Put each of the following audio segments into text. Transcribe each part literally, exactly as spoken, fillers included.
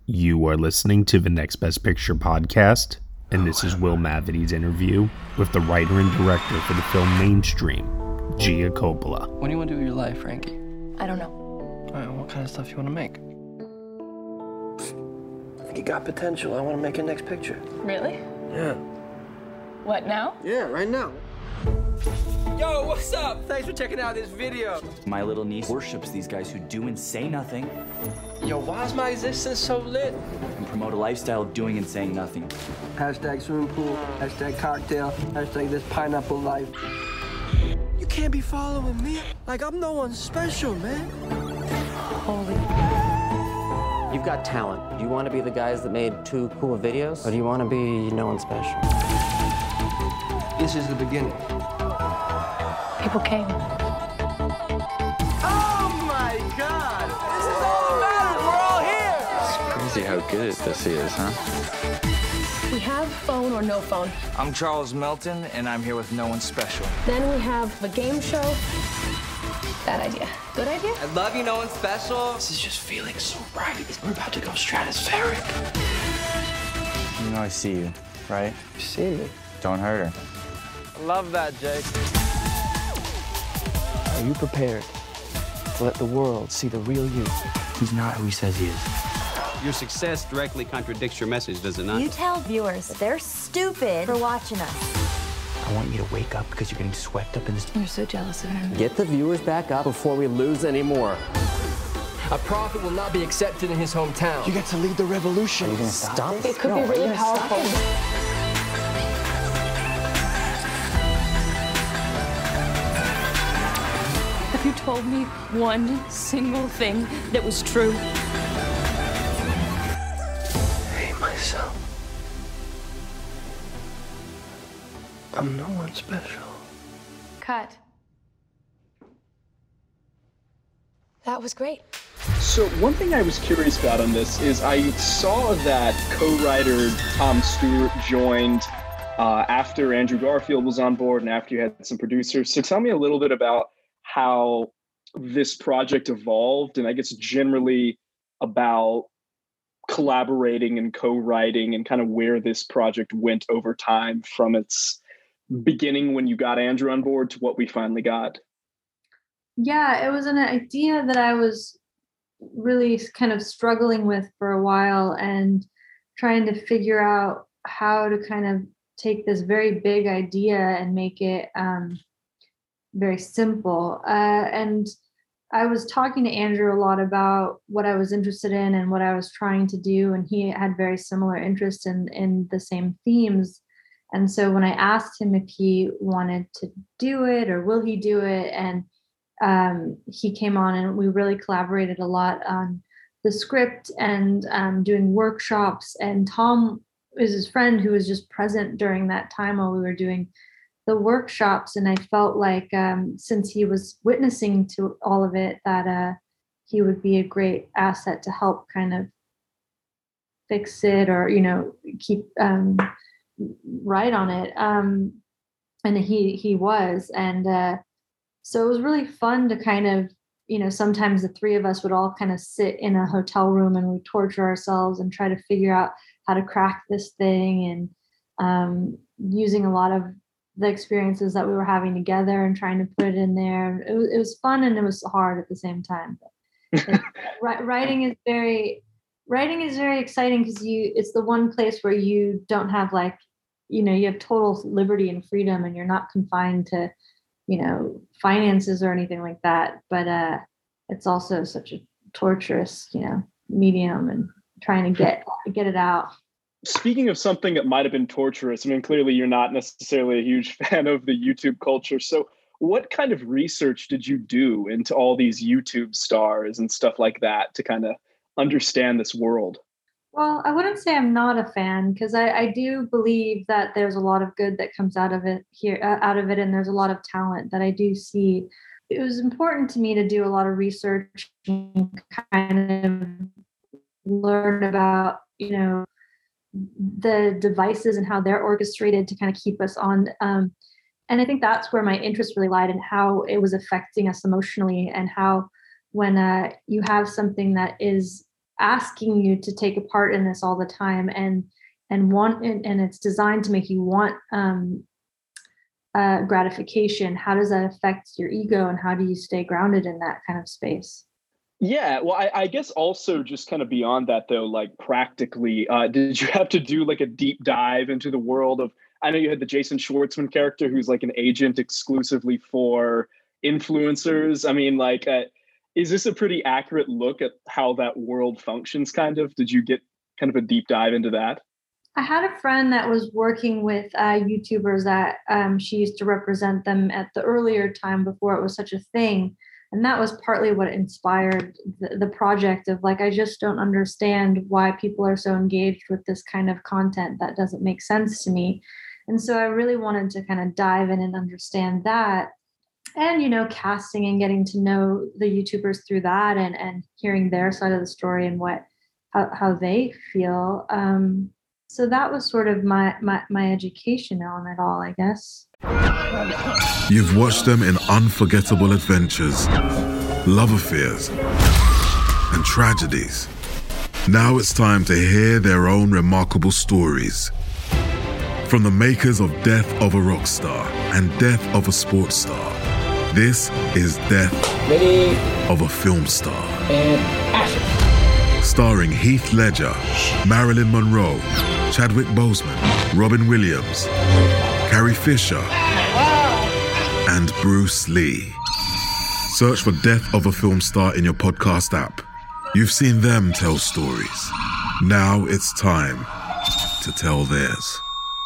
You are listening to the Next Best Picture podcast, and this is Will Mavity's interview with the writer and director for the film Mainstream, Gia Coppola. What do you want to do with your life, Frankie? I don't know. All right, what kind of stuff you want to make? I think you got potential. I want to make a next picture. Really? Yeah. What, now? Yeah, right now. Yo, what's up? Thanks for checking out this video. My little niece worships these guys who do and say nothing Yo, why is my existence so lit? and promote a lifestyle of doing and saying nothing. Hashtag swimming pool, hashtag cocktail, hashtag this pineapple life. You can't be following me. Like, I'm no one special, man. Holy. You've got talent. Do you want to be the guys that made two cool videos? Or do you want to be no one special? This is the beginning. People came. Oh my God! This is all about it. We're all here. It's crazy how good this is, huh? We have phone or no phone. I'm Charles Melton, and I'm here with No One Special. Then we have a game show. Bad idea. Good idea? I love you, No One Special. This is just feeling so right. We're about to go stratospheric. You know I see you, right? You see me? Don't hurt her. I love that, Jake. Are you prepared to let the world see the real you? He's not who he says he is. Your success directly contradicts your message, does it not? You tell viewers that they're stupid for watching us. I want you to wake up because you're getting swept up in this. You're so jealous of him. Get the viewers back up before we lose any more. A prophet will not be accepted in his hometown. You get to lead the revolution. Are you gonna stop? It could be really powerful. Have you told me one single thing that was true? I hate myself. I'm no one special. Cut. That was great. So one thing I was curious about on this is I saw that co-writer Tom Stewart joined uh, after Andrew Garfield was on board and after you had some producers. So tell me a little bit about how this project evolved, and I guess generally about collaborating and co-writing and kind of where this project went over time from its beginning when you got Andrew on board to what we finally got. Yeah, it was an idea that I was really kind of struggling with for a while and trying to figure out how to kind of take this very big idea and make it um, very simple. Uh, and I was talking to Andrew a lot about what I was interested in and what I was trying to do. And he had very similar interests in, in the same themes. And so when I asked him if he wanted to do it or will he do it, and um, he came on and we really collaborated a lot on the script and um, doing workshops. And Tom is his friend who was just present during that time while we were doing the workshops. And I felt like um, since he was witnessing to all of it, that uh, he would be a great asset to help kind of fix it or, you know, keep um, right on it. Um, and he, he was. And uh, so it was really fun to kind of, you know, sometimes the three of us would all kind of sit in a hotel room and we torture ourselves and try to figure out how to crack this thing, and um, using a lot of the experiences that we were having together and trying to put it in there. It was, it was fun and it was hard at the same time. It, writing is very, writing is very exciting because you, it's the one place where you don't have like, you know, you have total liberty and freedom and you're not confined to, you know, finances or anything like that. But uh, it's also such a torturous, you know, medium and trying to get, get it out. Speaking of something that might have been torturous, I mean, clearly you're not necessarily a huge fan of the YouTube culture. So what kind of research did you do into all these YouTube stars and stuff like that to kind of understand this world? Well, I wouldn't say I'm not a fan because I, I do believe that there's a lot of good that comes out of it here, uh, out of it. And there's a lot of talent that I do see. It was important to me to do a lot of research and kind of learn about, you know, the devices and how they're orchestrated to kind of keep us on. Um, and I think that's where my interest really lied in how it was affecting us emotionally and how when uh, you have something that is asking you to take a part in this all the time, and and want and, and it's designed to make you want um, uh, gratification. How does that affect your ego, and how do you stay grounded in that kind of space? Yeah, well, I, I guess also just kind of beyond that, though, like practically, uh, did you have to do like a deep dive into the world of, I know you had the Jason Schwartzman character who's like an agent exclusively for influencers. I mean, like, uh, is this a pretty accurate look at how that world functions, kind of? Did you get kind of a deep dive into that? I had a friend that was working with uh, YouTubers that um, she used to represent them at the earlier time before it was such a thing. And that was partly what inspired the, the project of like, I just don't understand why people are so engaged with this kind of content that doesn't make sense to me. And so I really wanted to kind of dive in and understand that. And, you know, casting and getting to know the YouTubers through that, and, and hearing their side of the story and what, how, how they feel. Um, so that was sort of my, my, my education on it all, I guess. You've watched them in unforgettable adventures, love affairs, and tragedies. Now it's time to hear their own remarkable stories. From the makers of Death of a Rock Star and Death of a Sports Star, this is Death Ready. Of a Film Star. And action. Starring Heath Ledger, Marilyn Monroe, Chadwick Boseman, Robin Williams, Carrie Fisher, and Bruce Lee. Search for Death of a Film Star in your podcast app. You've seen them tell stories. Now it's time to tell theirs.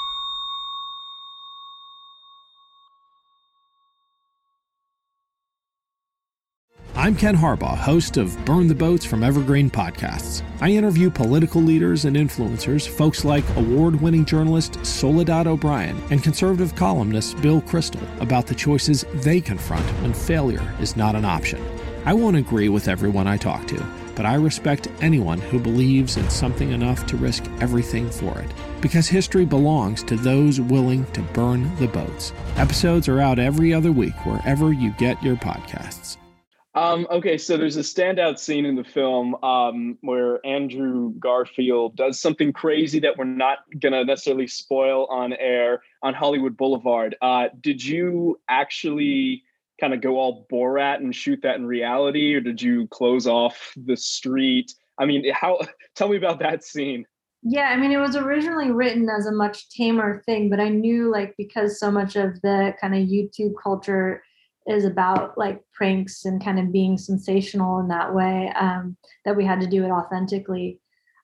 I'm Ken Harbaugh, host of Burn the Boats from Evergreen Podcasts. I interview political leaders and influencers, folks like award-winning journalist Soledad O'Brien and conservative columnist Bill Kristol, about the choices they confront when failure is not an option. I won't agree with everyone I talk to, but I respect anyone who believes in something enough to risk everything for it. Because history belongs to those willing to burn the boats. Episodes are out every other week wherever you get your podcasts. Um, okay, so there's a standout scene in the film um, where Andrew Garfield does something crazy that we're not going to necessarily spoil on air on Hollywood Boulevard. Uh, did you actually kind of go all Borat and shoot that in reality, or did you close off the street? I mean, how? Tell me about that scene. Yeah, I mean, it was originally written as a much tamer thing, but I knew, like, because so much of the kind of YouTube culture is about like pranks and kind of being sensational in that way, um, that we had to do it authentically.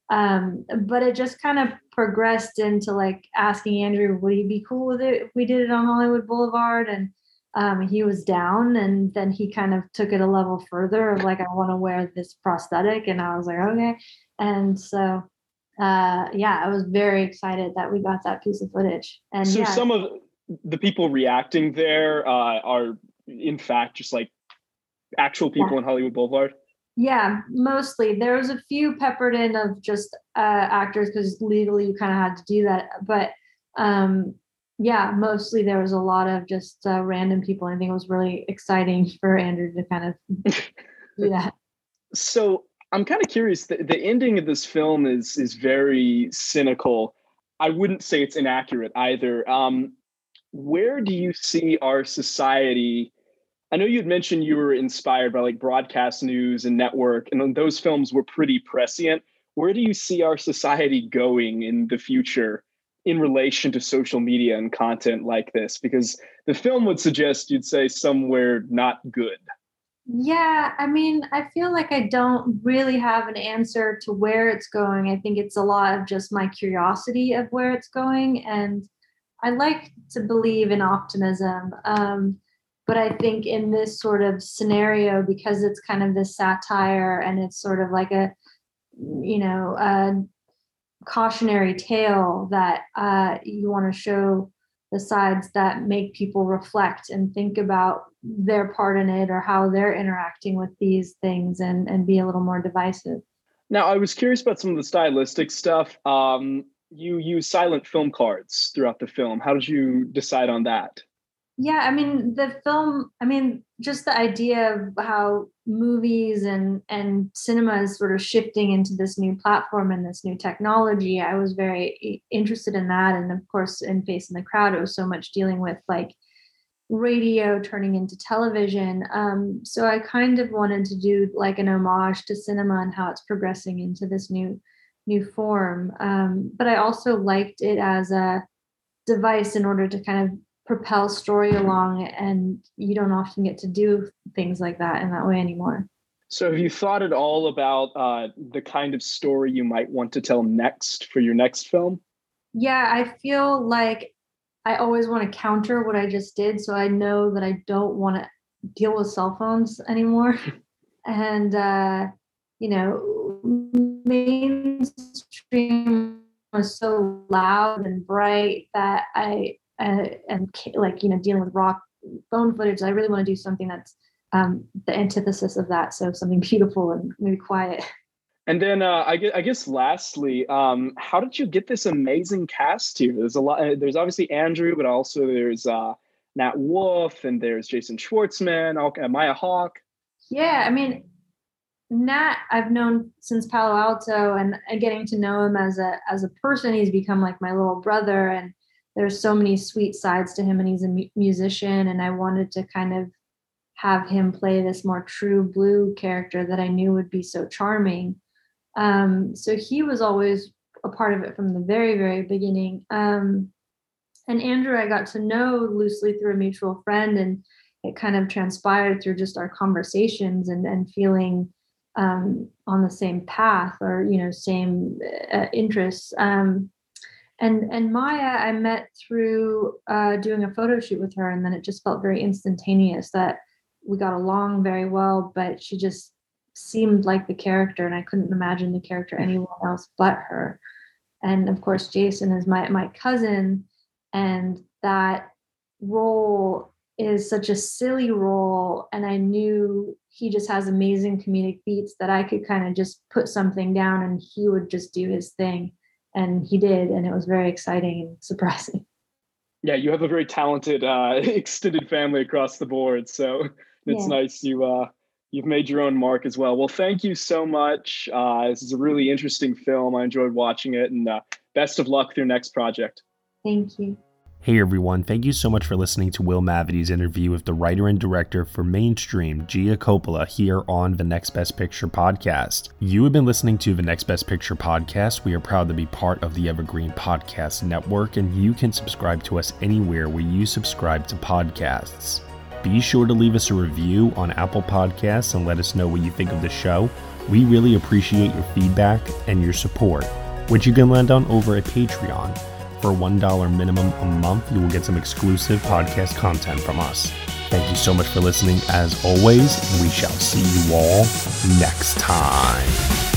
Um, but it just kind of progressed into like asking Andrew, would he be cool with it if we did it on Hollywood Boulevard? And um, he was down. And then he kind of took it a level further of like, I want to wear this prosthetic. And I was like, okay. And so, uh, yeah, I was very excited that we got that piece of footage. And so yeah. Some of the people reacting there uh, are, in fact, just like actual people yeah. in Hollywood Boulevard? Yeah, mostly. There was a few peppered in of just uh, actors because legally you kind of had to do that. But um, yeah, mostly there was a lot of just uh, random people. I think it was really exciting for Andrew to kind of do that. So I'm kind of curious. The, the ending of this film is is very cynical. I wouldn't say it's inaccurate either. Um, where do you see our society? I know you'd mentioned you were inspired by like broadcast news and network, and those films were pretty prescient. Where do you see our society going in the future in relation to social media and content like this? Because the film would suggest you'd say somewhere not good. Yeah, I mean, I feel like I don't really have an answer to where it's going. I think it's a lot of just my curiosity of where it's going. And I like to believe in optimism. Um, But I think in this sort of scenario, because it's kind of this satire and it's sort of like a, you know, a cautionary tale that uh, you want to show the sides that make people reflect and think about their part in it or how they're interacting with these things, and, and be a little more divisive. Now, I was curious about some of the stylistic stuff. Um, you use silent film cards throughout the film. How did you decide on that? Yeah, I mean, the film, I mean, just the idea of how movies and, and cinema is sort of shifting into this new platform and this new technology, I was very interested in that. And of course, in Face in the Crowd, it was so much dealing with like radio turning into television. Um, so I kind of wanted to do like an homage to cinema and how it's progressing into this new new form. Um, but I also liked it as a device in order to kind of propel story along, and you don't often get to do things like that in that way anymore. So have you thought at all about uh, the kind of story you might want to tell next for your next film? Yeah, I feel like I always want to counter what I just did. So I know that I don't want to deal with cell phones anymore. and, uh, you know, mainstream was so loud and bright that I, uh, and like, you know, dealing with raw phone footage, I really want to do something that's um, the antithesis of that. So something beautiful and maybe quiet. And then uh, I, guess, I guess lastly, um, how did you get this amazing cast here? There's a lot. There's obviously Andrew, but also there's uh, Nat Wolff, and there's Jason Schwartzman, uh, Maya Hawke. Yeah, I mean, Nat, I've known since Palo Alto, and, and getting to know him as a as a person, he's become like my little brother. And there's so many sweet sides to him, and he's a mu- musician. And I wanted to kind of have him play this more true blue character that I knew would be so charming. Um, so he was always a part of it from the very, very beginning. Um, and Andrew, I got to know loosely through a mutual friend, and it kind of transpired through just our conversations and, and feeling um, on the same path, or, you know, same uh, interests. Um, and, and Maya, I met through uh, doing a photo shoot with her, and then it just felt very instantaneous that we got along very well, but she just seemed like the character, and I couldn't imagine the character anyone else but her. And of course, Jason is my my cousin, and that role is such a silly role, and I knew he just has amazing comedic beats that I could kind of just put something down and he would just do his thing, and he did, and it was very exciting and surprising. Yeah, you have a very talented uh, extended family across the board, so it's yeah. nice you uh you've made your own mark as well. Well, thank you so much. Uh, this is a really interesting film. I enjoyed watching it, and uh, best of luck with your next project. Thank you. Hey everyone, thank you so much for listening to Will Mavity's interview with the writer and director for Mainstream, Gia Coppola, here on the Next Best Picture podcast. You have been listening to the Next Best Picture podcast. We are proud to be part of the Evergreen Podcast Network, and you can subscribe to us anywhere where you subscribe to podcasts. Be sure to leave us a review on Apple Podcasts and let us know what you think of the show. We really appreciate your feedback and your support, which you can lend on over at Patreon. For one dollar minimum a month, you will get some exclusive podcast content from us. Thank you so much for listening. As always, we shall see you all next time.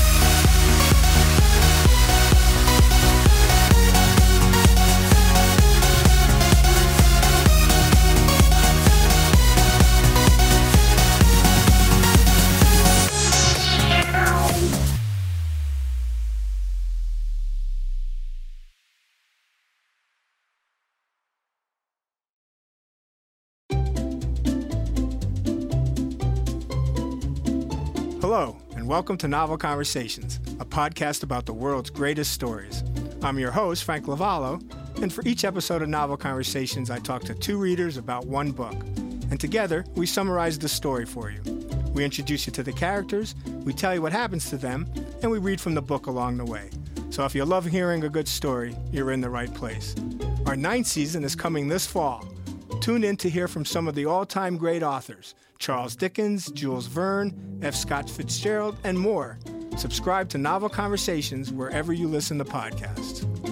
Hello, and welcome to Novel Conversations, a podcast about the world's greatest stories. I'm your host, Frank Lavallo, and for each episode of Novel Conversations, I talk to two readers about one book. And together, we summarize the story for you. We introduce you to the characters, we tell you what happens to them, and we read from the book along the way. So if you love hearing a good story, you're in the right place. Our ninth season is coming this fall. Tune in to hear from some of the all-time great authors, Charles Dickens, Jules Verne, F. Scott Fitzgerald, and more. Subscribe to Novel Conversations wherever you listen to podcasts.